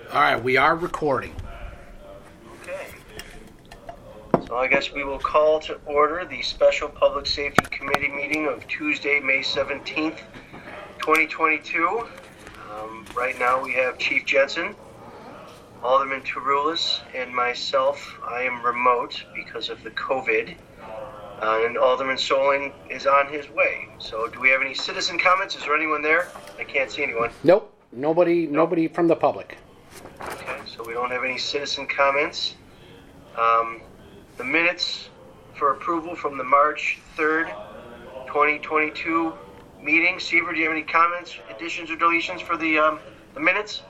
All right, we are recording. Okay. So I guess we will call to order the Special Public Safety Committee meeting of Tuesday, May 17th, 2022. Right now we have Chief Jensen, Alderman Taroulis, and myself. I am remote because of the COVID. And Alderman Soling is on his way. So do we have any citizen comments? Is there anyone there? I can't see anyone. Nope, nobody from the public. Okay, so we don't have any citizen comments. The minutes for approval from the March 3rd, 2022 meeting. Seaver, do you have any comments, additions, or deletions for the minutes?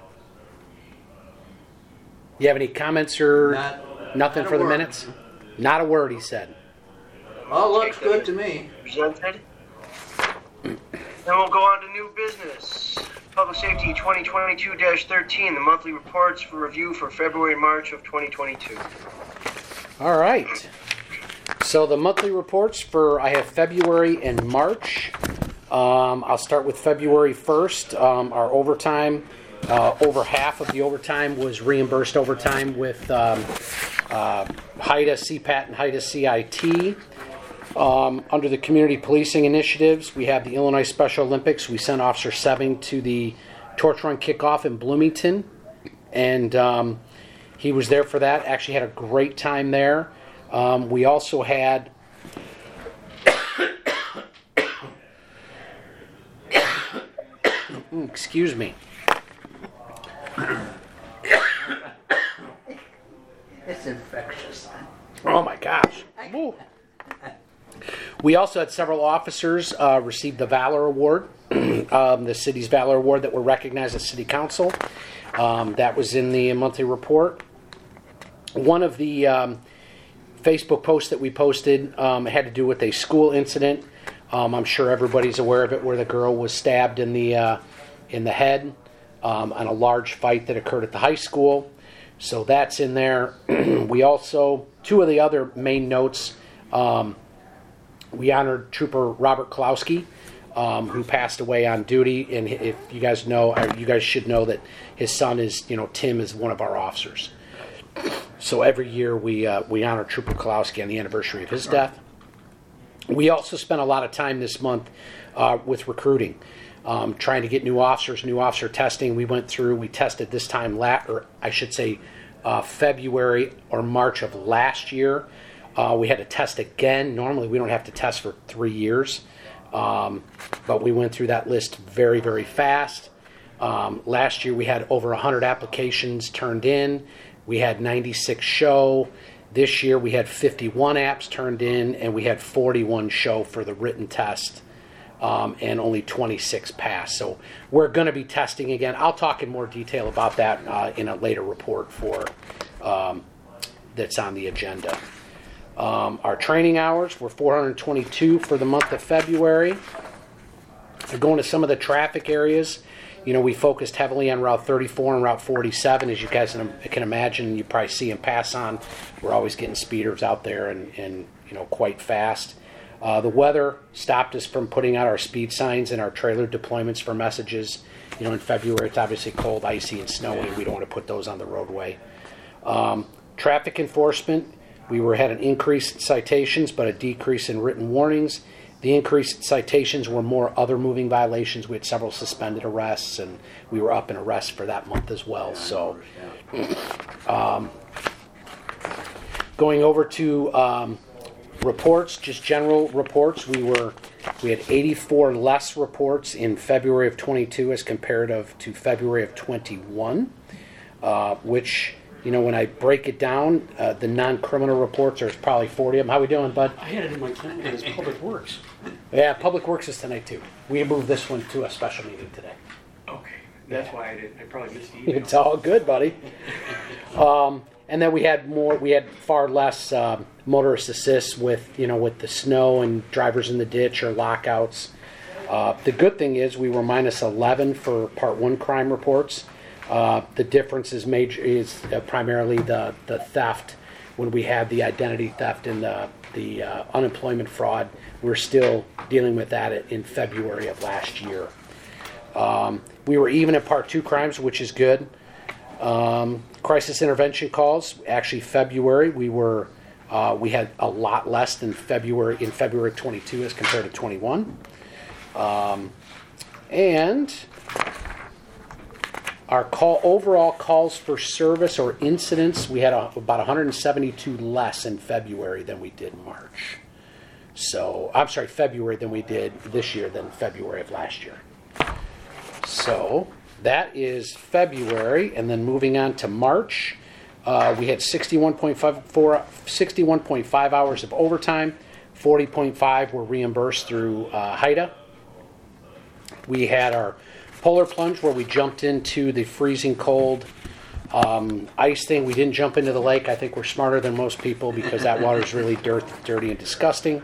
You have any comments or nothing not for the word. minutes? Not a word, he said. All looks good to me. Presented. Then we'll go on to new business. Public Safety 2022-13, the monthly reports for review for February and March of 2022. All right. So the monthly reports I have February and March. I'll start with February 1st. Our overtime, over half of the overtime was reimbursed overtime with HIDA CPAT and HIDA CIT. Under the community policing initiatives, we have the Illinois Special Olympics. We sent Officer Seving to the torch run kickoff in Bloomington, and he was there for that. Actually had a great time there. We also had excuse me. It's infectious. Oh my gosh. Woo. We also had several officers receive the Valor Award, the city's Valor Award that were recognized at City Council. That was in the monthly report. One of the Facebook posts that we posted had to do with a school incident. I'm sure everybody's aware of it, where the girl was stabbed in the head on a large fight that occurred at the high school. So that's in there. We also, two of the other main notes, we honored Trooper Robert Klowski, who passed away on duty. And if you guys know, you guys should know that his son is, Tim is one of our officers. So every year we honor Trooper Klowski on the anniversary of his death. We also spent a lot of time this month with recruiting, trying to get new officers, new officer testing. We tested this time, February or March of last year. We had to test again. Normally we don't have to test for 3 years, but we went through that list very, very fast. Last year we had over 100 applications turned in. We had 96 show. This year we had 51 apps turned in, and we had 41 show for the written test, and only 26 passed. So we're going to be testing again. I'll talk in more detail about that in a later report that's on the agenda. Our training hours were 422 for the month of February. Going to some of the traffic areas, we focused heavily on Route 34 and Route 47. As you guys can imagine, you probably see them pass on. We're always getting speeders out there and quite fast. The weather stopped us from putting out our speed signs and our trailer deployments for messages. In February, it's obviously cold, icy, and snowy. We don't want to put those on the roadway. Traffic enforcement, we had an increase in citations, but a decrease in written warnings. The increased citations were more other moving violations. We had several suspended arrests, and we were up in arrests for that month as well. So, going over to reports, just general reports, we had 84 less reports in February of 22 as comparative to February of 21, which, when I break it down, the non-criminal reports, there's probably 40 of them. How we doing, bud? I had it in my plan as Public Works. Yeah, Public Works is tonight too. We moved this one to a special meeting today. Okay, that's why I probably missed the email. It's all good, buddy. And then we had far less motorist assists with the snow and drivers in the ditch or lockouts. The good thing is we were minus 11 for Part 1 crime reports. The difference is primarily the theft. When we had the identity theft and the unemployment fraud, we're still dealing with that in February of last year. We were even at Part 2 crimes, which is good. Crisis intervention calls. Actually, February we had a lot less than February 22 as compared to 21. And our overall calls for service or incidents, we had about 172 less in February than we did March. So, I'm sorry, February than we did this year than February of last year. So, that is February, and then moving on to March, we had 61.5 hours of overtime, 40.5 were reimbursed through HIDA. We had our polar plunge where we jumped into the freezing cold ice thing. We didn't jump into the lake. I think we're smarter than most people because that water is really dirty and disgusting.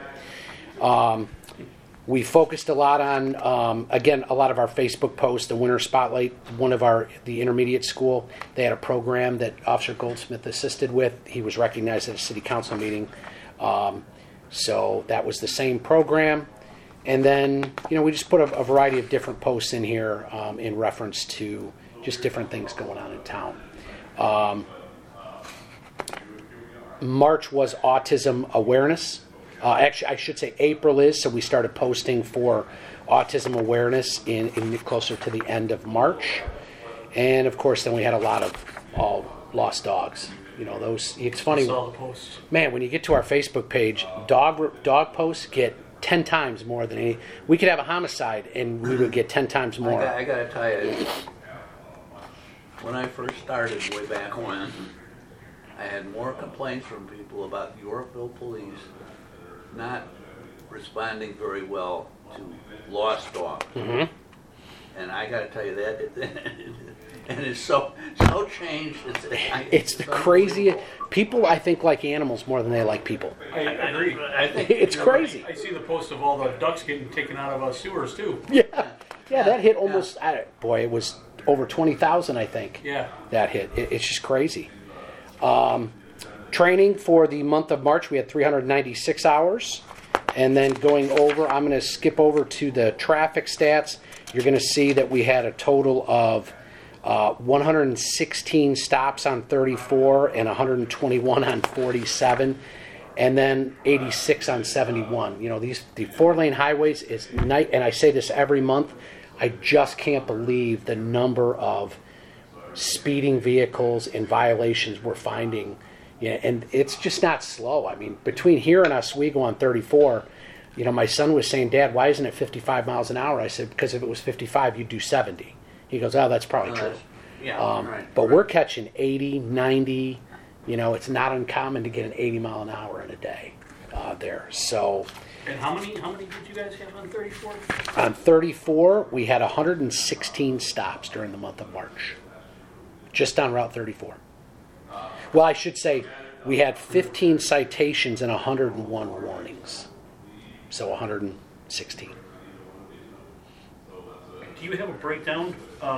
We focused a lot on, again, a lot of our Facebook posts, the Winter Spotlight. The intermediate school, they had a program that Officer Goldsmith assisted with. He was recognized at a city council meeting. So that was the same program. And then, we just put a variety of different posts in here in reference to just different things going on in town. March was autism awareness. Actually, I should say April is, so we started posting for autism awareness in closer to the end of March. And, of course, then we had a lot of all lost dogs. It's funny. I saw the posts. Man, when you get to our Facebook page, dog posts get 10 times more than any. We could have a homicide and we would get 10 times more. I got to tell you, when I first started way back when, I had more complaints from people about Yorkville police not responding very well to lost dogs. Mm-hmm. And I got to tell you that, and it's so changed. It's the craziest. People, I think, like animals more than they like people. I agree. I think It's crazy. I see the post of all the ducks getting taken out of sewers too. Yeah, that hit almost. Boy, it was over 20,000. I think. Yeah. That hit. It's just crazy. Training for the month of March, we had 396 hours. And then going over, I'm going to skip over to the traffic stats. You're going to see that we had a total of 116 stops on 34 and 121 on 47, and then 86 on 71. The 4-lane highways is night, and I say this every month. I just can't believe the number of speeding vehicles and violations we're finding. Yeah, and it's just not slow. I mean, between here and Oswego on 34, my son was saying, "Dad, why isn't it 55 miles an hour?" I said, "Because if it was 55, you'd do 70." He goes, "Oh, that's probably true." Right. But we're catching 80, 90. It's not uncommon to get an 80 mile an hour in a day there. So. And how many did you guys have on 34? On 34, we had 116 stops during the month of March, just on Route 34. Well, I should say we had 15 citations and 101 warnings. So 116. Do you have a breakdown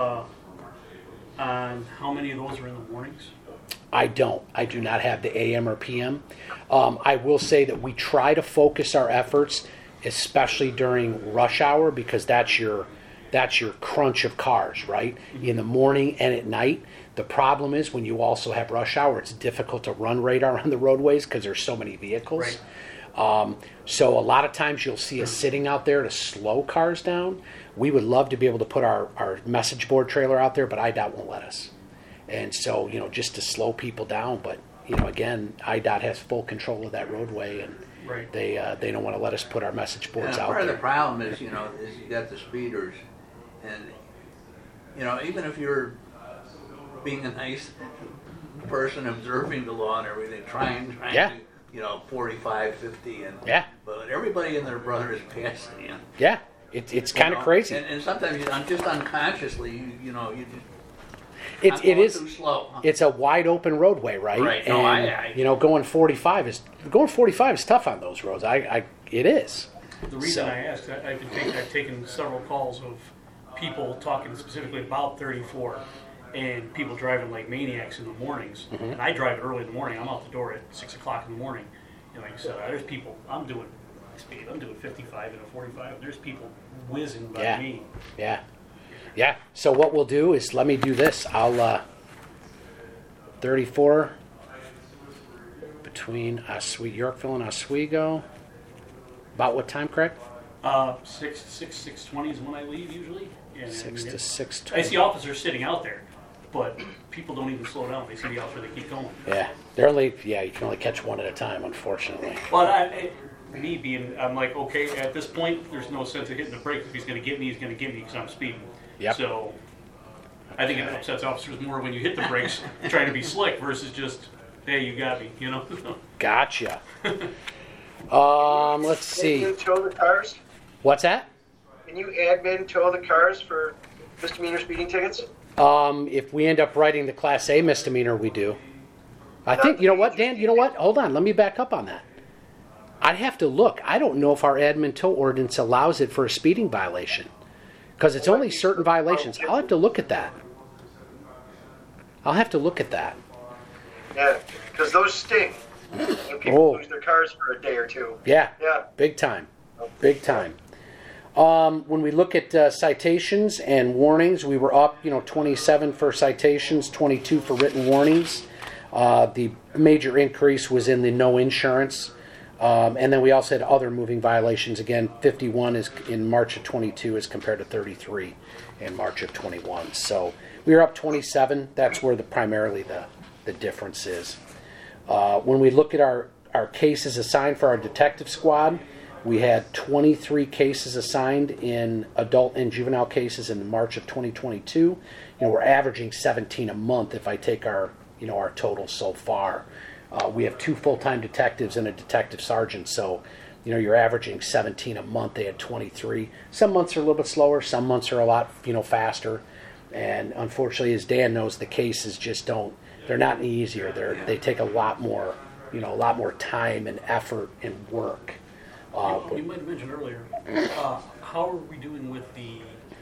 on how many of those are in the warnings? I don't. I do not have the AM or PM. I will say that we try to focus our efforts, especially during rush hour, because that's your crunch of cars, right? In the morning and at night. The problem is when you also have rush hour, it's difficult to run radar on the roadways because there's so many vehicles. Right. So a lot of times you'll see us sitting out there to slow cars down. We would love to be able to put our message board trailer out there, but IDOT won't let us. And so, just to slow people down. But, again, IDOT has full control of that roadway, and Right. they don't want to let us put our message boards out part there. of the problem is, is you got the speeders, and even if you're being a nice person, observing the law and everything, trying Yeah. to, 45, 50, and Yeah. but everybody and their brother is passing you. Yeah, it's kind of crazy. And sometimes just unconsciously, you It is. too slow. It's a wide open roadway, right? Right. And No, going 45 is tough on those roads. It is. The reason So. I asked, I've taken several calls of people talking specifically about 34 and people driving like maniacs in the mornings. Mm-hmm. And I drive early in the morning. I'm out the door at 6 o'clock in the morning. And like you said, there's people, I'm doing 55 and a 45. And there's people whizzing by Yeah. me. Yeah. So what we'll do is let me do this. I'll 34 between Yorkville and Oswego. About what time, Craig? 6:20 is when I leave usually. And 6 to 6:20. I see officers sitting out there, but people don't even slow down. They see the officer, they keep going. Yeah, you can only catch one at a time, unfortunately. Well, I'm like, okay, at this point, there's no sense of hitting the brakes. If he's going to get me, he's going to get me because I'm speeding. Yep. So I think it upsets officers more when you hit the brakes trying to be slick versus just, hey, you got me, you know? Gotcha. Let's Can see. you tow the cars? What's that? Can you admin tow the cars for misdemeanor speeding tickets? If we end up writing the Class A misdemeanor, we do. I think, you know what, Dan? You know what? Hold on. Let me back up on that. I'd have to look. I don't know if our admin tow ordinance allows it for a speeding violation because it's only certain violations. I'll have to look at that. Yeah, because those sting. When people lose their cars for a day or two. Yeah. Yeah. Big time. Big time. When we look at citations and warnings, we were up, 27 for citations, 22 for written warnings. The major increase was in the no insurance. And then we also had other moving violations. Again, 51 is in March of 22 as compared to 33 in March of 21. So we were up 27. That's where primarily the difference is. When we look at our cases assigned for our detective squad, we had 23 cases assigned in adult and juvenile cases in March of 2022. We're averaging 17 a month if I take our total so far. We have 2 full-time detectives and a detective sergeant, so you're averaging 17 a month. They had 23. Some months are a little bit slower. Some months are a lot faster. And unfortunately, as Dan knows, the cases just they're not any easier. They take a lot more time and effort and work. You might have mentioned earlier, how are we doing with the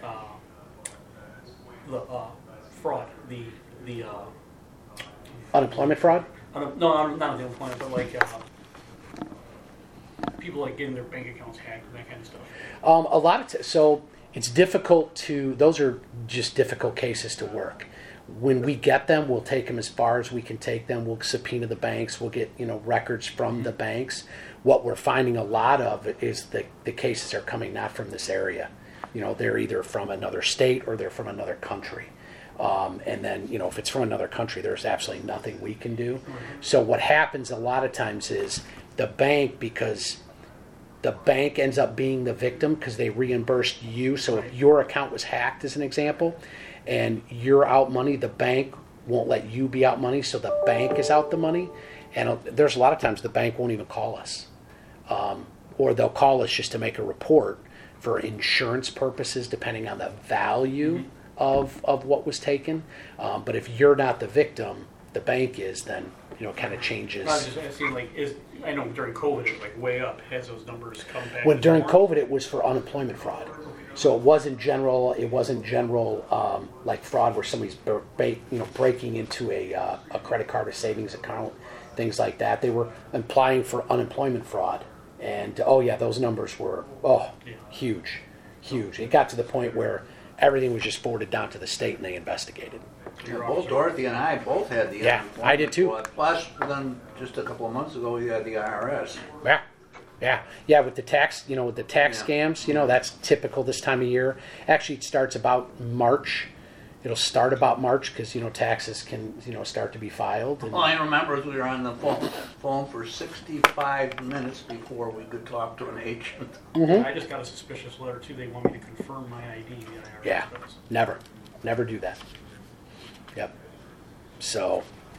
fraud, the unemployment fraud? No, not the unemployment, but like people like getting their bank accounts hacked and that kind of stuff. A lot of so it's difficult those are just difficult cases to work. When we get them, we'll take them as far as we can take them. We'll subpoena the banks. We'll get records from the banks. What we're finding a lot of is the cases are coming not from this area. They're either from another state or they're from another country. And then, if it's from another country, there's absolutely nothing we can do. So what happens a lot of times is the bank, because the bank ends up being the victim because they reimbursed you. So if your account was hacked, as an example, and you're out money, the bank won't let you be out money, so the bank is out the money. And there's a lot of times the bank won't even call us. Or they'll call us just to make a report for insurance purposes, depending on the value of what was taken. But if you're not the victim, the bank is, then it kind of changes. I was just asking, I know during COVID it was way up. Has those numbers come back? When during COVID, it was for unemployment fraud. So it wasn't general. It wasn't general like fraud where somebody's breaking into a credit card or savings account, things like that. They were applying for unemployment fraud, and those numbers were huge. It got to the point where everything was just forwarded down to the state and they investigated. Both Dorothy and I both had the unemployment I did too. fraud. Plus, then just a couple of months ago, you had the IRS. Yeah. With the tax, scams, that's typical this time of year. Actually, it starts about March. It'll start about March because taxes can start to be filed. Well, I remember we were on the phone for 65 minutes before we could talk to an agent. I just got a suspicious letter too. They want me to confirm my ID. The IRS Yeah, does. never do that. Yep. So,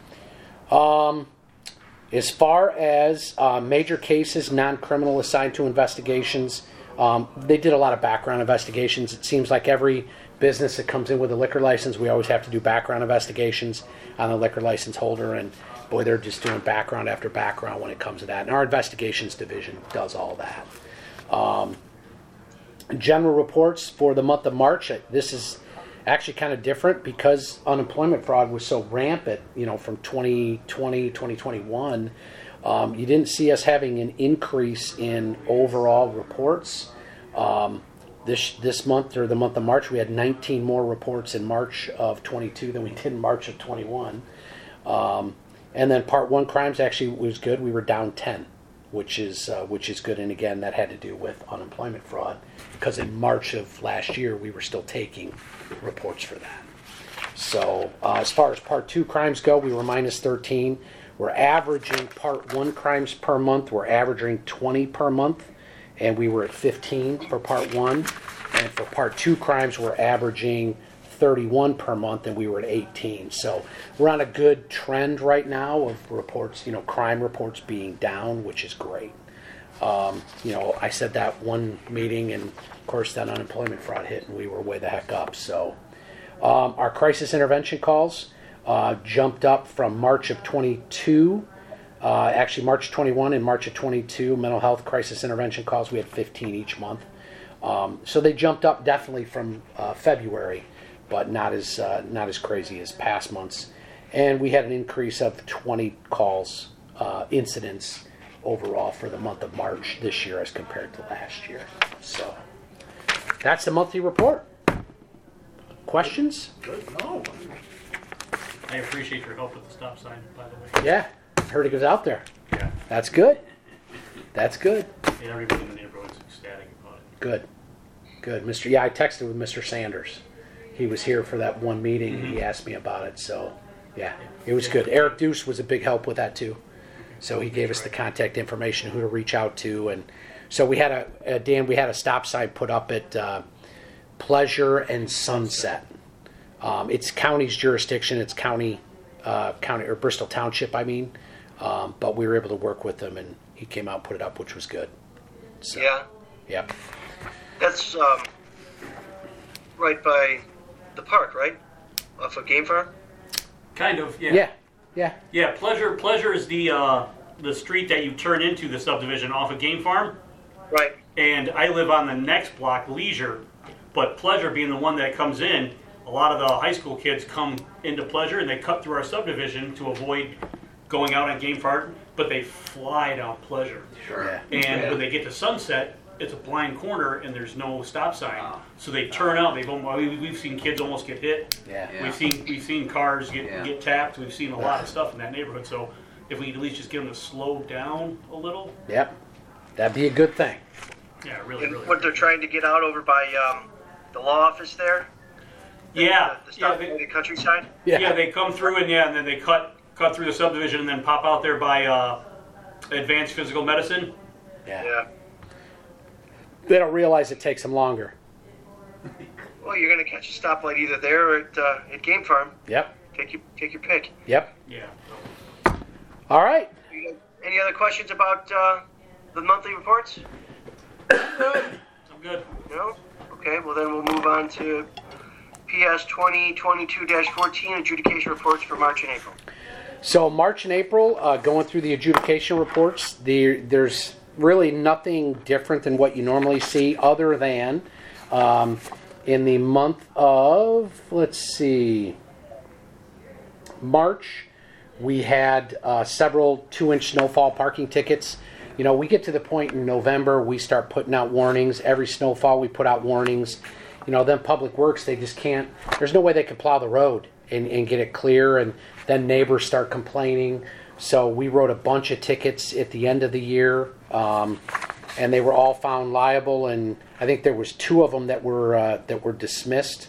as far as major cases, non-criminal assigned to investigations, they did a lot of background investigations. It seems like every business that comes in with a liquor license, we always have to do background investigations on the liquor license holder, and boy, they're just doing background after background when it comes to that. And our investigations division does all that. General reports for the month of March, this is actually kind of different because unemployment fraud was so rampant, from 2020, 2021. You didn't see us having an increase in overall reports. This month, or the month of March, we had 19 more reports in March of 22 than we did in March of 21. And then Part 1 crimes actually was good. We were down 10, which is good. And again, that had to do with unemployment fraud, because in March of last year we were still taking reports for that. So as far as Part 2 crimes go, we were minus 13. We're averaging Part 1 crimes per month. We're averaging 20 per month, and we were at 15 for Part 1. And for Part 2 crimes, we're averaging 31 per month, and we were at 18. So we're on a good trend right now of reports, crime reports being down, which is great. I said that one meeting, and of course that unemployment fraud hit, and we were way the heck up. So our crisis intervention calls jumped up from March of 22, actually March 21 and March of 22. Mental health crisis intervention calls, we had 15 each month. So they jumped up definitely from February, but not as crazy as past months. And we had an increase of 20 calls, incidents overall for the month of March this year as compared to last year. So that's the monthly report. Questions? Good. No. I appreciate your help with the stop sign, by the way. Yeah, heard it goes out there. Yeah. That's good. That's good. And everybody in the neighborhood's ecstatic about it. Good. Yeah, I texted with Mr. Sanders. He was here for that one meeting, and he asked me about it. So, yeah, it was good. Eric Deuce was a big help with that, too. So he gave us the contact information, who to reach out to. And so we had a stop sign put up at Pleasure and Sunset. It's county's jurisdiction. It's county or Bristol Township, I mean. But we were able to work with him, and he came out and put it up, which was good. So, Yeah. Yep. That's right by the park, right? Off of Game Farm? Kind of, yeah. Yeah. Yeah, Pleasure is the street that you turn into the subdivision off of Game Farm. Right. And I live on the next block, Leisure. But Pleasure being the one that comes in, a lot of the high school kids come into Pleasure and they cut through our subdivision to avoid going out on Game Farm, but they fly down Pleasure. Sure. Yeah. And when they get to Sunset, it's a blind corner and there's no stop sign. So they turn out. We've seen kids almost get hit. Yeah. Yeah. We've seen cars get Yeah. get tapped. We've seen a lot of stuff in that neighborhood. So if we could at least just get them to slow down a little, Yep. That'd be a good thing. yeah, really. What they're trying to get out over by the law office there? Yeah, The yeah, stop by the countryside? yeah. They come through and then they cut through the subdivision and then pop out there by Advanced Physical Medicine. Yeah. They don't realize it takes them longer. Well, you're going to catch a stoplight either there or at Game Farm. Yep. Take your pick. Yep. Yeah. All right. Any other questions about the monthly reports? I'm good. No? Okay, well then we'll move on to PS 2022-14 adjudication reports for March and April. So March and April, going through the adjudication reports, there's really nothing different than what you normally see, other than in the month of, March, we had several 2-inch snowfall parking tickets. We get to the point in November, we start putting out warnings. Every snowfall, we put out warnings. Then Public Works, they just can't, there's no way they can plow the road and get it clear, and then neighbors start complaining. So we wrote a bunch of tickets at the end of the year, and they were all found liable, and I think there was 2 of them that were dismissed.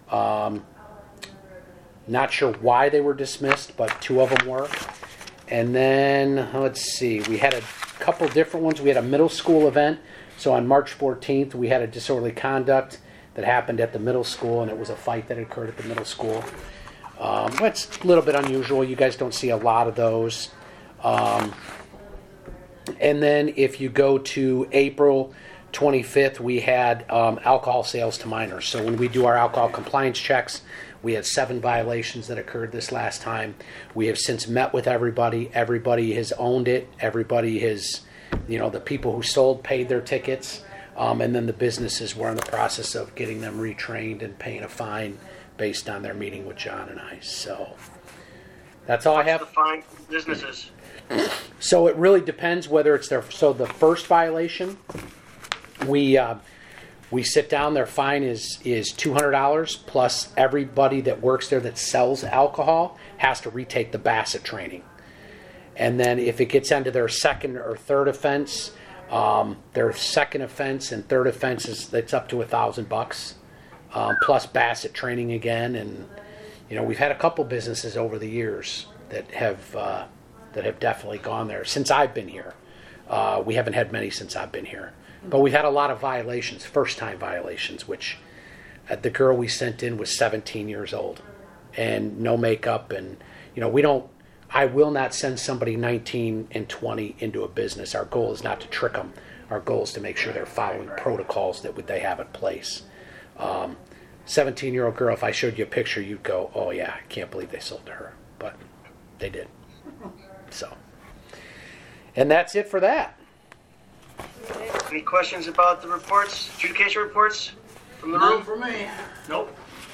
Not sure why they were dismissed, but 2 of them were. And then, we had a couple different ones. We had a middle school event. So on March 14th, we had a disorderly conduct that happened at the middle school, and it was a fight that occurred at the middle school. That's a little bit unusual. You guys don't see a lot of those. And then if you go to April 25th, we had alcohol sales to minors. So when we do our alcohol compliance checks, we had 7 violations that occurred this last time. We have since met with everybody. Everybody has owned it. Everybody has, the people who sold paid their tickets. And then the businesses were in the process of getting them retrained and paying a fine based on their meeting with John and I. So that's all I have. The fine businesses. So it really depends whether it's their. So the first violation, we We sit down, their fine is $200, plus everybody that works there that sells alcohol has to retake the Bassett training. And then if it gets into their second or third offense, their second offense and third offense it's up to $1,000, plus Bassett training again. And we've had a couple businesses over the years that have definitely gone there since I've been here. We haven't had many since I've been here, but we've had a lot of violations, first-time violations. Which the girl we sent in was 17 years old, and no makeup, and we don't. I will not send somebody 19 and 20 into a business. Our goal is not to trick them. Our goal is to make sure they're following protocols that they have in place. 17-year-old girl, if I showed you a picture, you'd go, oh yeah, I can't believe they sold to her. But they did. So, and that's it for that. Any questions about the reports, adjudication reports from the None room? for me. Nope.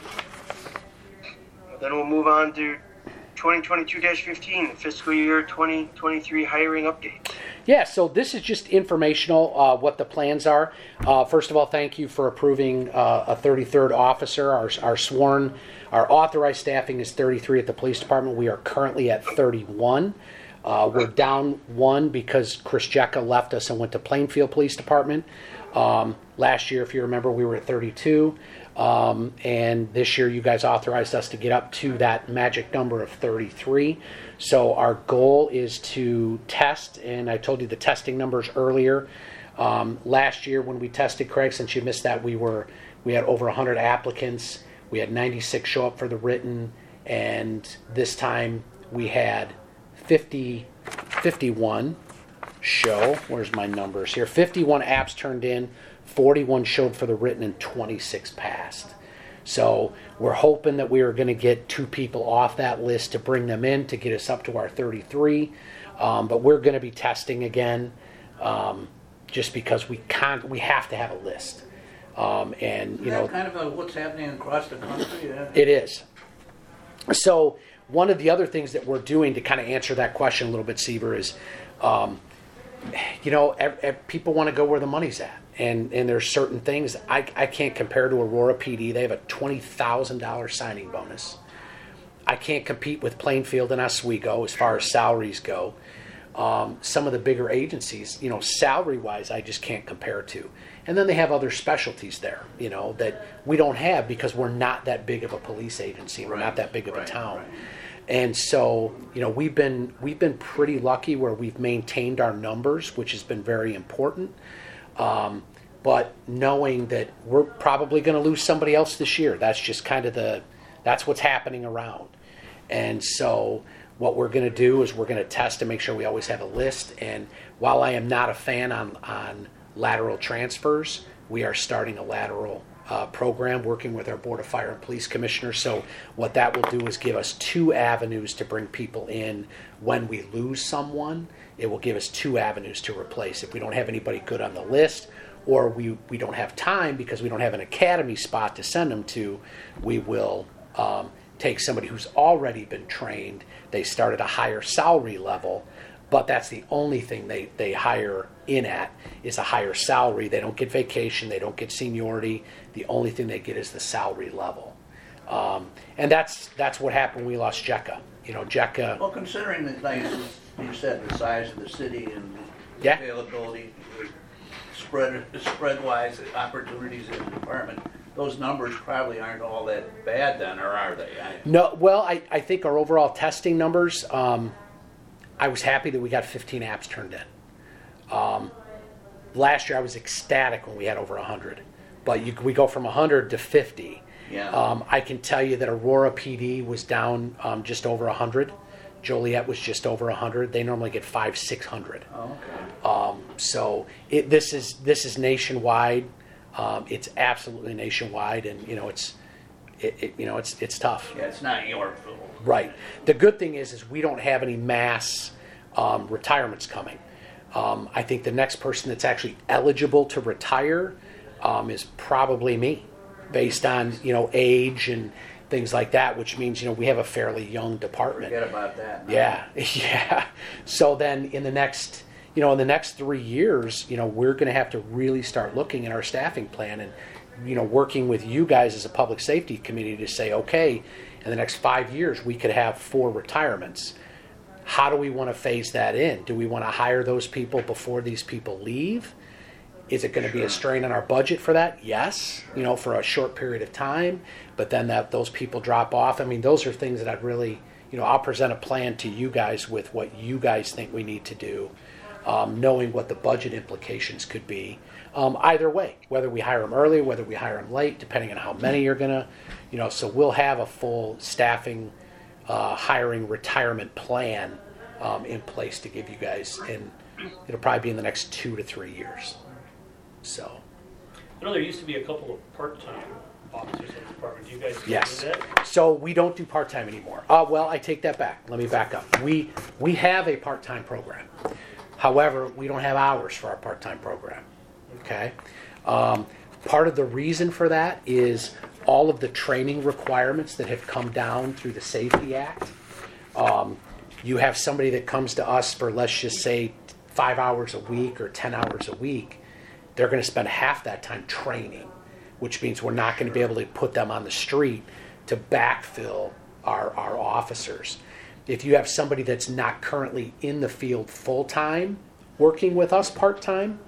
Then we'll move on to 2022-15, fiscal year 2023 hiring update. Yeah, so this is just informational, what the plans are. First of all, thank you for approving a 33rd officer. Our authorized staffing is 33 at the police department. We are currently at 31. We're down one because Chris Jecka left us and went to Plainfield Police Department. Last year, if you remember, we were at 32. And this year you guys authorized us to get up to that magic number of 33. So our goal is to test, and I told you the testing numbers earlier. Last year when we tested, Craig, since you missed that, we had over 100 applicants. We had 96 show up for the written, and this time we had 51 show. Where's my numbers here? 51 apps turned in, 41 showed for the written, and 26 passed. So we're hoping that we are going to get 2 people off that list to bring them in to get us up to our 33. But we're going to be testing again, just because we have to have a list. And Is that kind of what's happening across the country? It is. So one of the other things that we're doing to kind of answer that question a little bit, Seaver, is, people want to go where the money's at. And there's certain things I can't compare to Aurora PD. They have a $20,000 signing bonus. I can't compete with Plainfield and Oswego as far as salaries go. Some of the bigger agencies, salary-wise, I just can't compare to. And then they have other specialties there, that we don't have because we're not that big of a police agency. We're not that big of a town. Right. And so, we've been pretty lucky where we've maintained our numbers, which has been very important. But knowing that we're probably going to lose somebody else this year, that's just kind of that's what's happening around. And so what we're going to do is we're going to test to make sure we always have a list. And while I am not a fan on lateral transfers, we are starting a lateral program working with our Board of Fire and Police Commissioners. So what that will do is give us 2 avenues to bring people in when we lose someone. It will give us 2 avenues to replace. If we don't have anybody good on the list, or we don't have time because we don't have an academy spot to send them to, we will take somebody who's already been trained. They start at a higher salary level, but that's the only thing they hire in at is a higher salary. They don't get vacation. They don't get seniority. The only thing they get is the salary level. And that's what happened when we lost Jecka. Jecka... Well, considering that, like you said, the size of the city and the availability, spread-wise opportunities in the department, those numbers probably aren't all that bad then, or are they? No, well, I think our overall testing numbers, I was happy that we got 15 apps turned in. Last year I was ecstatic when we had over 100. But we go from 100 to 50. Yeah. I can tell you that Aurora PD was down just over 100. Joliet was just over 100. They normally get 500-600. Oh, okay. So this is nationwide. It's absolutely nationwide, and it's tough. Yeah, it's not Yorkville. Right. The good thing is we don't have any mass retirements coming. I think the next person that's actually eligible to retire is probably me, based on age and things like that, which means we have a fairly young department. Forget about that. No. Yeah. So then in the next in the next 3 years, we're going to have to really start looking at our staffing plan and, working with you guys as a public safety committee to say, okay, in the next 5 years, we could have 4 retirements. How do we want to phase that in? Do we want to hire those people before these people leave? Is it going to be a strain on our budget for that? Yes, for a short period of time, but then those people drop off. I mean, those are things that I'd really, I'll present a plan to you guys with what you guys think we need to do, knowing what the budget implications could be. Either way, whether we hire them early, whether we hire them late, depending on how many you're going to, so we'll have a full staffing, hiring, retirement plan in place to give you guys, and it'll probably be in the next 2 to 3 years. So, I know there used to be a couple of part-time officers in the department. Do you guys yes. do that? So we don't do part-time anymore. Well, I take that back. Let me back up. We have a part-time program. However, we don't have hours for our part-time program. Okay? Part of the reason for that is all of the training requirements that have come down through the Safety Act. You have somebody that comes to us for, let's just say, 5 hours a week or 10 hours a week. They're going to spend half that time training, which means we're not going to be able to put them on the street to backfill our officers. If you have somebody that's not currently in the field full-time working with us part-time,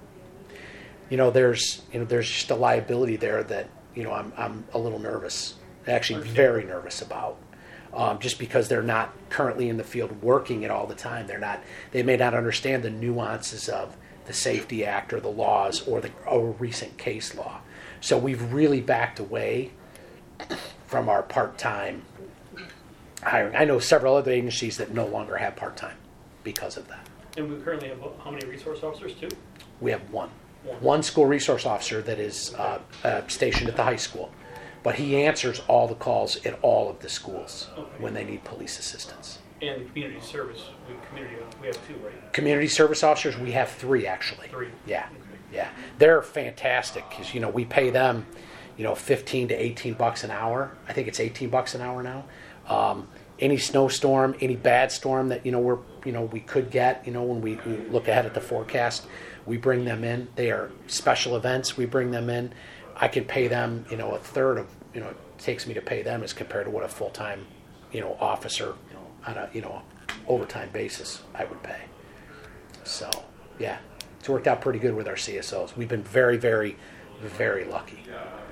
there's just a liability there that, I'm a little nervous, actually very nervous about. Just because they're not currently in the field working it all the time. They may not understand the nuances of the Safety Act or the laws or a recent case law. So we've really backed away from our part-time hiring. I know several other agencies that no longer have part-time because of that. And we currently have how many resource officers, too? We have one school resource officer that is stationed at the high school, but he answers all the calls at all of the schools when they need police assistance. And community service, we have 2, right? Community service officers, we have 3 actually. 3? Yeah, yeah. They're fantastic because, we pay them, 15 to 18 bucks an hour. I think it's 18 bucks an hour now. Any snowstorm, any bad storm that, we could get, when we look ahead at the forecast, we bring them in. They are special events. We bring them in. I can pay them, a third of, it takes me to pay them as compared to what a full-time, officer, on a, overtime basis I would pay. So, yeah, it's worked out pretty good with our CSOs. We've been very, very, very lucky.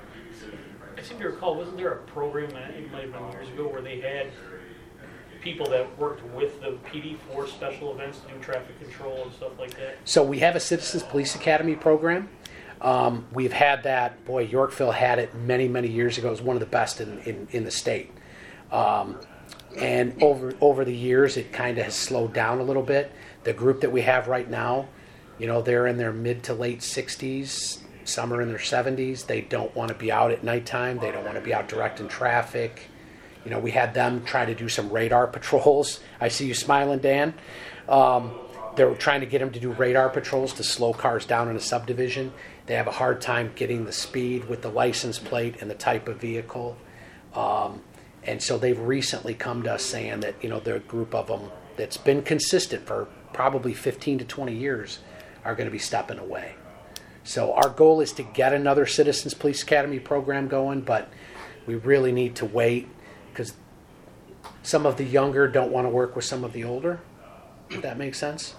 I seem to recall, wasn't there a program, it might have been years ago, where they had people that worked with the PD for special events, to do traffic control and stuff like that? So we have a Citizens Police Academy program. We've had that. Boy, Yorkville had it many, many years ago. It was one of the best in the state. And over the years, it kind of has slowed down a little bit. The group that we have right now, they're in their mid to late 60s. Some are in their 70s. They don't want to be out at nighttime. They don't want to be out directing traffic. We had them try to do some radar patrols. I see you smiling, Dan. They were trying to get them to do radar patrols to slow cars down in a subdivision. They have a hard time getting the speed with the license plate and the type of vehicle. And so they've recently come to us saying that, they're a group of them that's been consistent for probably 15 to 20 years are going to be stepping away. So our goal is to get another Citizens Police Academy program going, but we really need to wait because some of the younger don't want to work with some of the older, if that makes sense.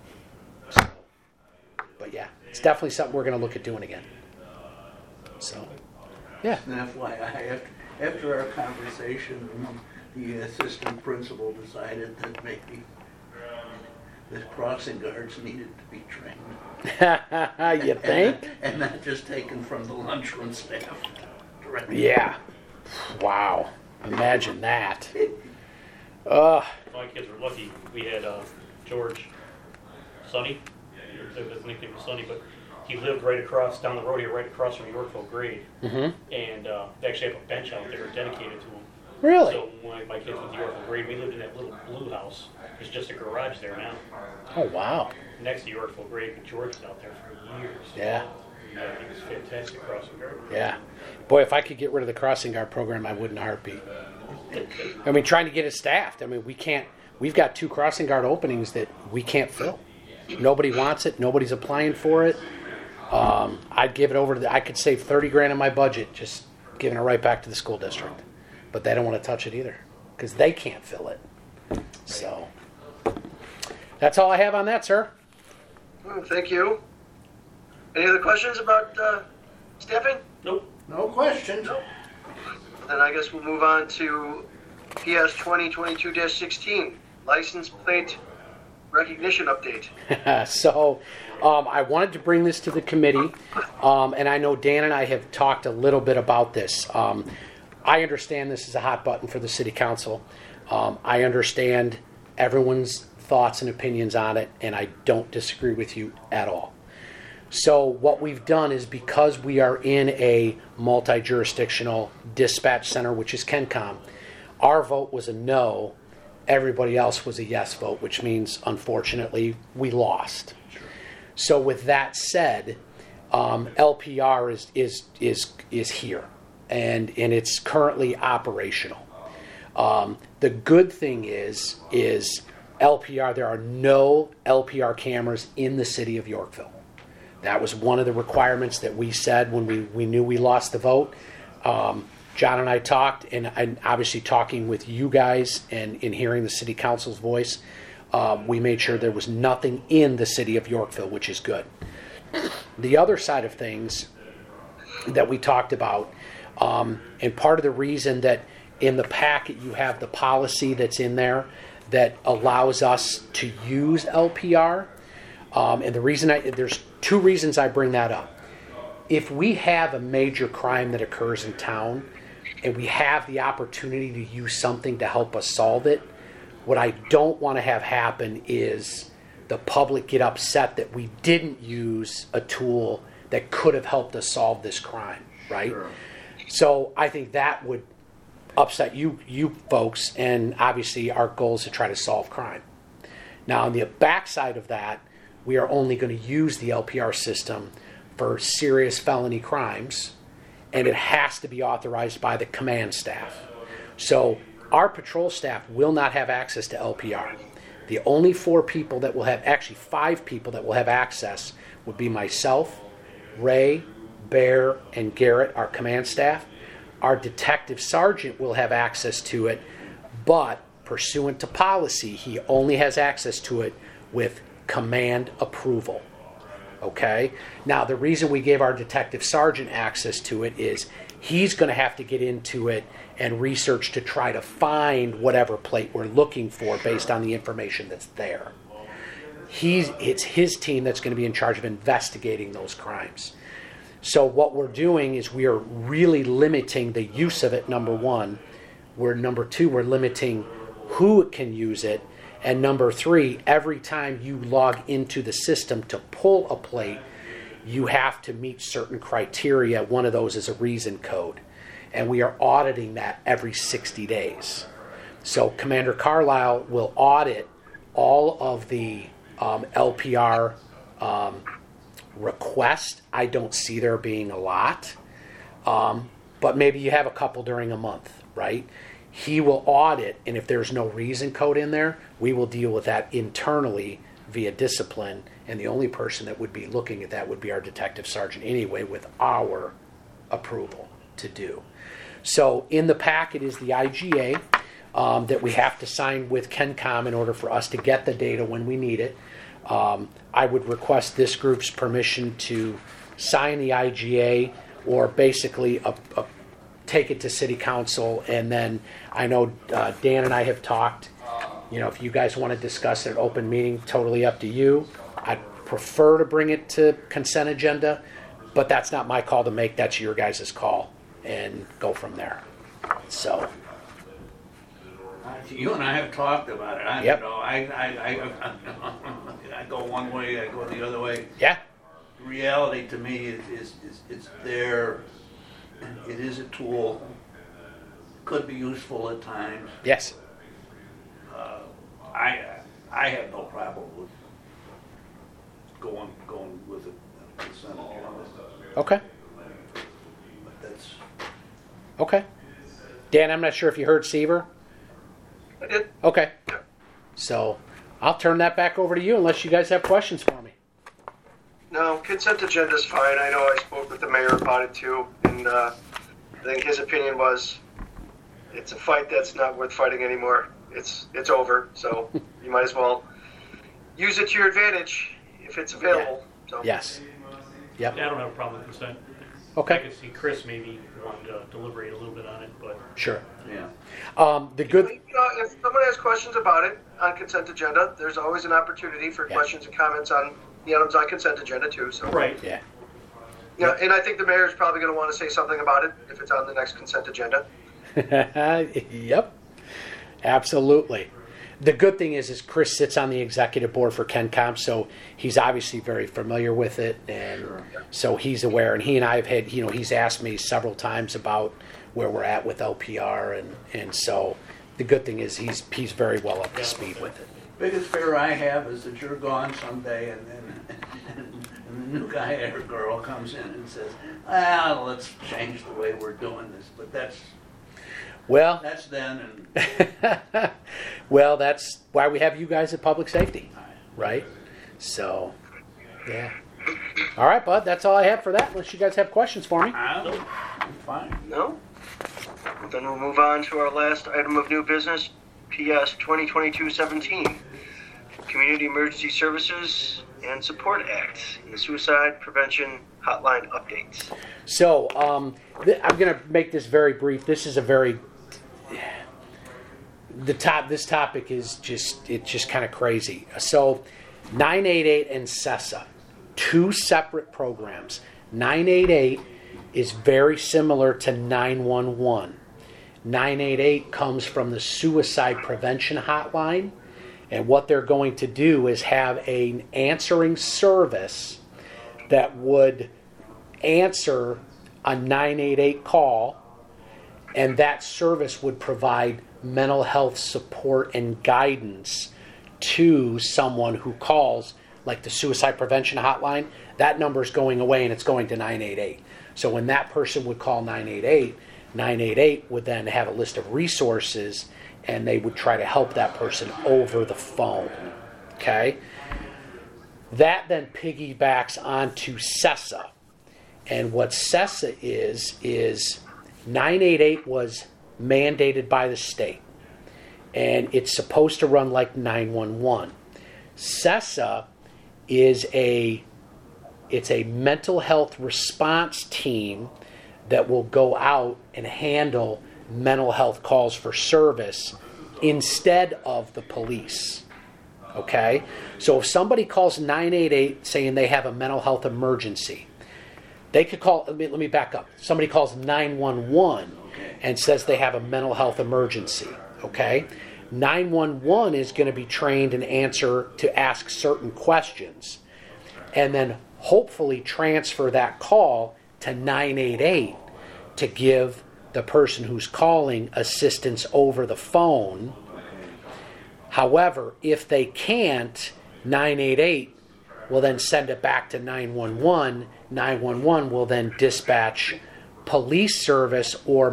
But yeah, it's definitely something we're going to look at doing again. So, yeah. And FYI, after our conversation, the assistant principal decided that maybe the crossing guards needed to be trained. You think? And not just taken from the lunchroom staff directly. Yeah. Wow. Imagine that. My kids were lucky. We had George Sonny. His nickname was Sonny, but he lived right across, down the road here, right across from Yorkville Grade. Mm-hmm. And they actually have a bench out there dedicated to him. Really? So when my kids went to Yorkville Grade, we lived in that little blue house. There's just a garage there now. Oh, wow. Next to Yorkville Grade, but George was out there for years. Yeah. Yeah, he was fantastic crossing guard. Yeah. Boy, if I could get rid of the crossing guard program, I would in a heartbeat. Trying to get it staffed. We've got 2 crossing guard openings that we can't fill. Nobody wants it. Nobody's applying for it. I'd give it over to I could save $30,000 in my budget just giving it right back to the school district. But they don't want to touch it either because they can't fill it. So that's all I have on that, sir. Thank you. Any other questions about staffing? Nope. No questions. Then I guess we'll move on to PS 2022-16, license plate recognition update. So I wanted to bring this to the committee, and I know Dan and I have talked a little bit about this. I understand this is a hot button for the city council. I understand everyone's thoughts and opinions on it, and I don't disagree with you at all. So what we've done is because we are in a multi-jurisdictional dispatch center, which is KenCom, our vote was a no. Everybody else was a yes vote, which means, unfortunately, we lost. Sure. So with that said, LPR is here, and it's currently operational. The good thing is LPR. There are no LPR cameras in the city of Yorkville. That was one of the requirements that we said when we knew we lost the vote. John and I talked, and obviously talking with you guys and in hearing the city council's voice, we made sure there was nothing in the city of Yorkville, which is good. The other side of things that we talked about, and part of the reason that in the packet you have the policy that's in there that allows us to use LPR, and the reason there's two reasons I bring that up. If we have a major crime that occurs in town and we have the opportunity to use something to help us solve it, what I don't want to have happen is the public get upset that we didn't use a tool that could have helped us solve this crime, right? Sure. So I think that would upset you folks, and obviously our goal is to try to solve crime. Now, on the backside of that, we are only going to use the LPR system for serious felony crimes, and it has to be authorized by the command staff. So our patrol staff will not have access to LPR. The only 4 people that will have, actually 5 people that will have access would be myself, Ray, Bear, and Garrett, our command staff. Our detective sergeant will have access to it, but pursuant to policy, he only has access to it with command approval. Okay? Now, the reason we gave our detective sergeant access to it is he's going to have to get into it and research to try to find whatever plate we're looking for based on the information that's there. It's his team that's going to be in charge of investigating those crimes. So what we're doing is we are really limiting the use of it, number one. Number two, we're limiting who can use it. And number 3, every time you log into the system to pull a plate, you have to meet certain criteria. One of those is a reason code. And we are auditing that every 60 days. So Commander Carlisle will audit all of the LPR requests. I don't see there being a lot. But maybe you have a couple during a month, right? He will audit, and if there's no reason code in there, we will deal with that internally via discipline, and the only person that would be looking at that would be our detective sergeant anyway, with our approval to do. So in the packet is the IGA that we have to sign with KenCom in order for us to get the data when we need it. I would request this group's permission to sign the IGA, or basically take it to city council, and then I know Dan and I have talked. If you guys want to discuss it at open meeting, totally up to you. I'd prefer to bring it to consent agenda, but that's not my call to make. That's your guys' call, and go from there. So you and I have talked about it. Yep. I go one way, I go the other way. Yeah. Reality to me is it's there. It is a tool. Could be useful at times. Yes. I have no problem with going with it consent agenda. Okay. But that's Okay. Dan, I'm not sure if you heard Seaver. I did. Okay. So I'll turn that back over to you unless you guys have questions for me. No, consent agenda's fine. I know I spoke with the mayor about it too, and I think his opinion was it's a fight that's not worth fighting anymore. It's over, so you might as well use it to your advantage if it's available. So. Yes. Yep. I don't have a problem with consent. I Okay. could see Chris maybe wanting to deliberate a little bit on it, but Sure. Yeah. The good. If someone has questions about it on consent agenda, there's always an opportunity for Yeah. questions and comments on the items on consent agenda too. So. right. Yeah. Yeah, and I think the mayor's probably going to want to say something about it if it's on the next consent agenda. Yep. Absolutely. The good thing is Chris sits on the executive board for KenCom, so he's obviously very familiar with it, and so he's aware. And he and I have had, he's asked me several times about where we're at with LPR, and so the good thing is he's very well up to speed with it. Biggest fear I have is that you're gone someday and then and the new guy or girl comes in and says, well, let's change the way we're doing this. But that's then and Well, that's why we have you guys at Public Safety, right? So, yeah. All right, bud, that's all I have for that, unless you guys have questions for me. I'm fine. No? Then we'll move on to our last item of new business, PS 2022-17, Community Emergency Services and Support Act, and the Suicide Prevention Hotline updates. So, I'm going to make this very brief. This is a very... This topic is just kind of crazy. So, 988 and CESA, two separate programs. 988 is very similar to 911. 988 comes from the Suicide Prevention Hotline, and what they're going to do is have an answering service that would answer a 988 call, and that service would provide mental health support and guidance to someone who calls, like the Suicide Prevention Hotline. That number is going away and it's going to 988. So when that person would call 988, 988 would then have a list of resources and they would try to help that person over the phone. Okay? That then piggybacks onto CESA. And what CESA is 988 was mandated by the state, and it's supposed to run like 911. CESA is a mental health response team that will go out and handle mental health calls for service instead of the police. Okay? So if somebody calls 988 saying they have a mental health emergency, they could call, let me back up. Somebody calls 911 and says they have a mental health emergency, okay? 911 is going to be trained and ask certain questions, and then hopefully transfer that call to 988 to give the person who's calling assistance over the phone. However, if they can't, 988 will then send it back to 911. 911 will then dispatch police service or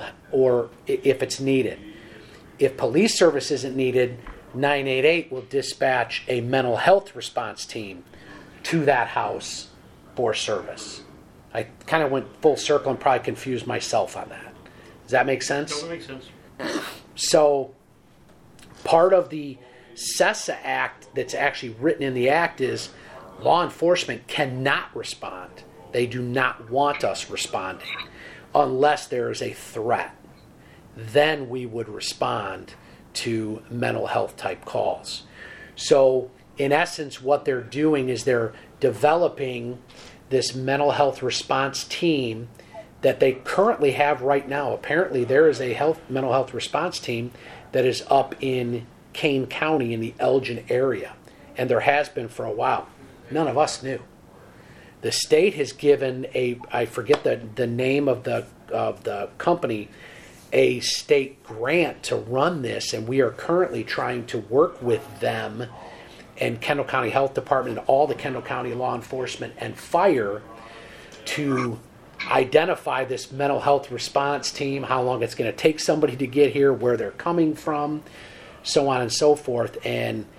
if it's needed. If police service isn't needed, 988 will dispatch a mental health response team to that house for service. I kind of went full circle and probably confused myself on that. Does that make sense? That makes sense. So part of the CESA Act that's actually written in the Act is law enforcement cannot respond. They do not want us responding unless there is a threat. Then we would respond to mental health type calls. So in essence, what they're doing is they're developing this mental health response team that they currently have right now. Apparently there is a mental health response team that is up in Kane County in the Elgin area, and there has been for a while. None of us knew. The state has given I forget the name of the company, a state grant to run this, and we are currently trying to work with them and Kendall County Health Department and all the Kendall County law enforcement and fire to identify this mental health response team, how long it's going to take somebody to get here, where they're coming from, so on and so forth. And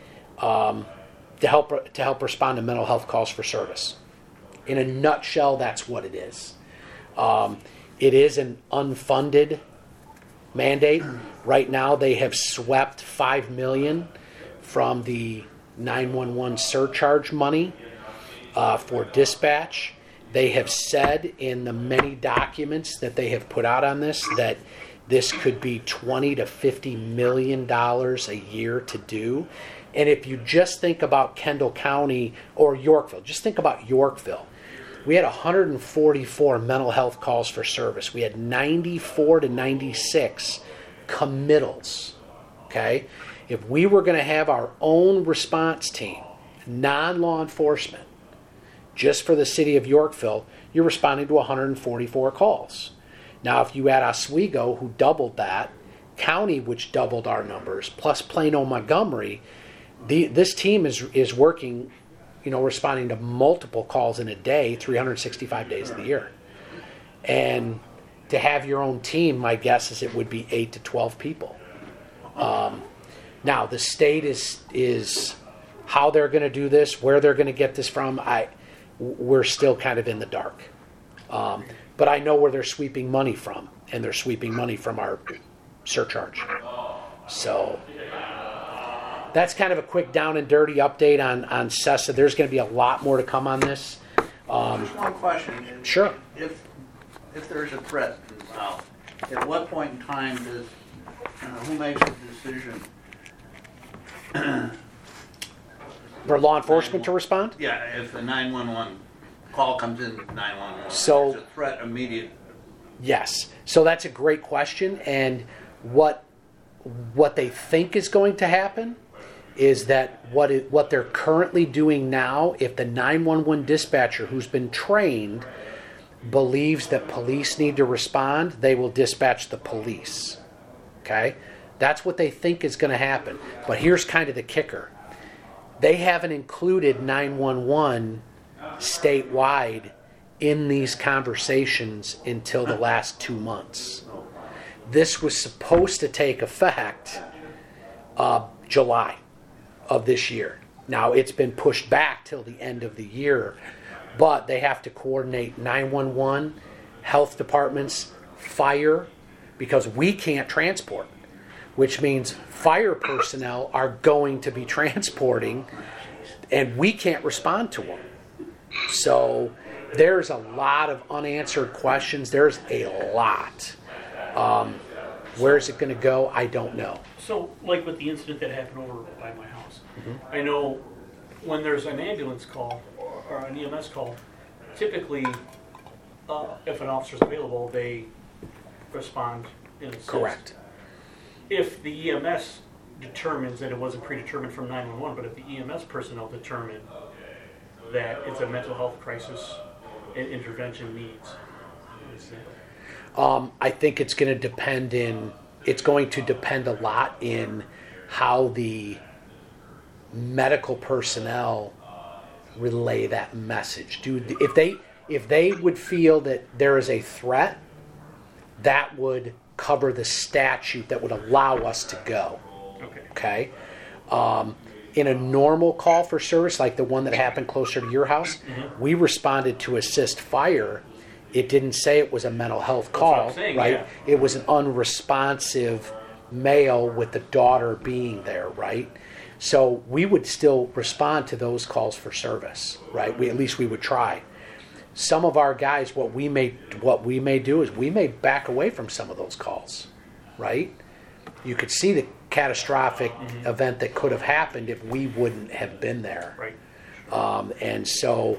to help respond to mental health calls for service. In a nutshell, that's what it is. It is an unfunded mandate. Right now, they have swept $5 million from the 911 surcharge money for dispatch. They have said in the many documents that they have put out on this that this could be $20 to $50 million a year to do. And if you just think about Kendall County or Yorkville, just think about Yorkville. We had 144 mental health calls for service. We had 94 to 96 committals. Okay? If we were going to have our own response team, non-law enforcement, just for the city of Yorkville, you're responding to 144 calls. Now, if you add Oswego, who doubled that, County, which doubled our numbers, plus Plano, Montgomery, this team is working, responding to multiple calls in a day, 365 days of the year. And to have your own team, my guess is it would be 8 to 12 people. Now, the state is how they're going to do this, where they're going to get this from, we're still kind of in the dark. But I know where they're sweeping money from, and they're sweeping money from our surcharge. So that's kind of a quick down and dirty update on CESA. There's going to be a lot more to come on this. Just one question. Sure. If there's a threat involved, at what point in time does who makes the decision? For law enforcement to respond? Yeah, if a 911 call comes in, 911, So- there's a threat immediate. Yes. So that's a great question. And what they think is going to happen is that what they're currently doing now, if the 911 dispatcher who's been trained believes that police need to respond, they will dispatch the police. Okay? That's what they think is going to happen. But here's kind of the kicker. They haven't included 911 statewide in these conversations until the last 2 months. This was supposed to take effect July of this year. Now, it's been pushed back till the end of the year, but they have to coordinate 911, health departments, fire, because we can't transport, which means fire personnel are going to be transporting, and we can't respond to them. So there's a lot of unanswered questions. There's a lot. Where is it going to go? I don't know. So, like with the incident that happened over by my house, I know when there's an ambulance call or an EMS call, typically, if an officer's available, they respond in assist. Correct. If the EMS determines that it wasn't predetermined from 911, but if the EMS personnel determine that it's a mental health crisis and intervention needs, I think it's going to depend a lot in how the medical personnel relay that message. If they would feel that there is a threat, that would cover the statute that would allow us to go. Okay. In a normal call for service, like the one that happened closer to your house, we responded to assist fire. It didn't say it was a mental health call, saying, right? Yeah. It was an unresponsive male with the daughter being there, right? So we would still respond to those calls for service, right? At least we would try. Some of our guys, what we may do is we may back away from some of those calls, right? You could see the catastrophic event that could have happened if we wouldn't have been there. Right. And so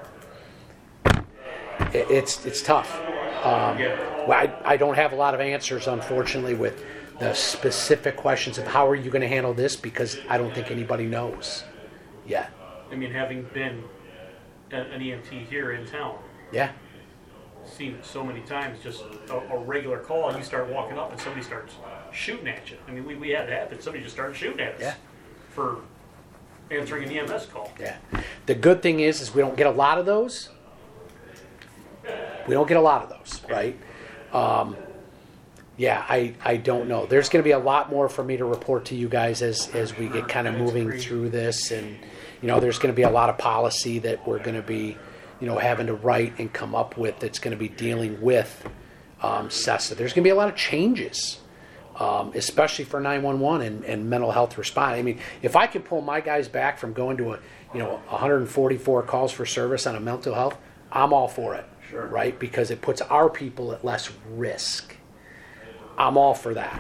it's tough. I don't have a lot of answers, unfortunately, with the specific questions of how are you going to handle this, because I don't think anybody knows yet. I mean, having been an EMT here in town, Yeah. seen it so many times, just a regular call, you start walking up and somebody starts shooting at you. I mean, we had it happen. Somebody just started shooting at us Yeah. for answering an EMS call. Yeah. The good thing is we don't get a lot of those. We don't get a lot of those, right? Yeah, I don't know. There's going to be a lot more for me to report to you guys as we get kind of moving through this, and there's going to be a lot of policy that we're going to be having to write and come up with that's going to be dealing with CESA. There's going to be a lot of changes, especially for 911 and mental health response. I mean, if I can pull my guys back from going to 144 calls for service on a mental health, I'm all for it. Sure. Right? Because it puts our people at less risk. I'm all for that.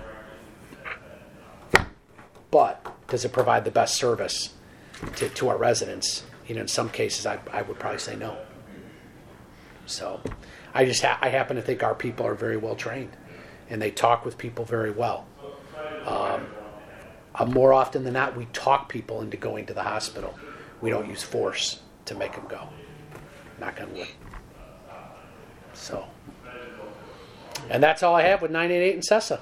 But does it provide the best service to our residents? In some cases, I would probably say no. So I happen to think our people are very well trained, and they talk with people very well. More often than not, we talk people into going to the hospital. We don't use force to make them go. Knock on wood. So, and that's all I have with 988 and CESA.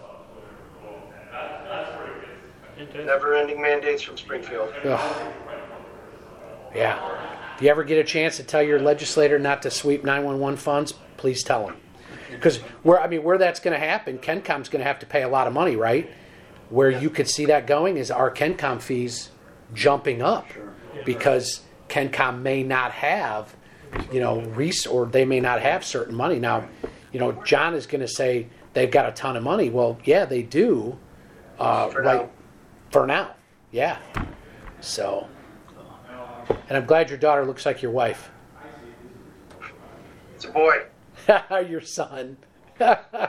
Never-ending mandates from Springfield. Ugh. Yeah. If you ever get a chance to tell your legislator not to sweep 911 funds, please tell them. Because where that's going to happen, KenCom's going to have to pay a lot of money, right? Where you could see that going is our KenCom fees jumping up, because KenCom may not have, or they may not have certain money. Now, John is going to say they've got a ton of money. Well, yeah, they do. For now, yeah. So, and I'm glad your daughter looks like your wife. It's a boy. Your son. Yeah,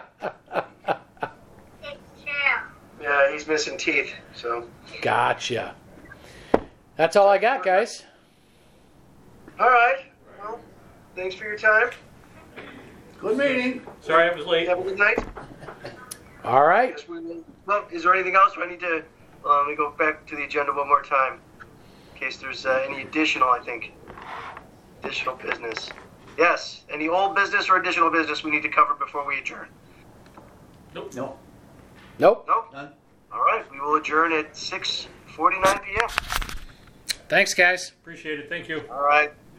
he's missing teeth, so. Gotcha. That's all I got, guys. All right. Well, thanks for your time. Good meeting. Sorry I was late. Have a good night. All right. Well, is there anything else? Do I need to let me go back to the agenda one more time in case there's any additional business. Yes. Any old business or additional business we need to cover before we adjourn? Nope. No. Nope. Nope. None. All right. We will adjourn at 6:49 p.m. Thanks, guys. Appreciate it. Thank you. All right.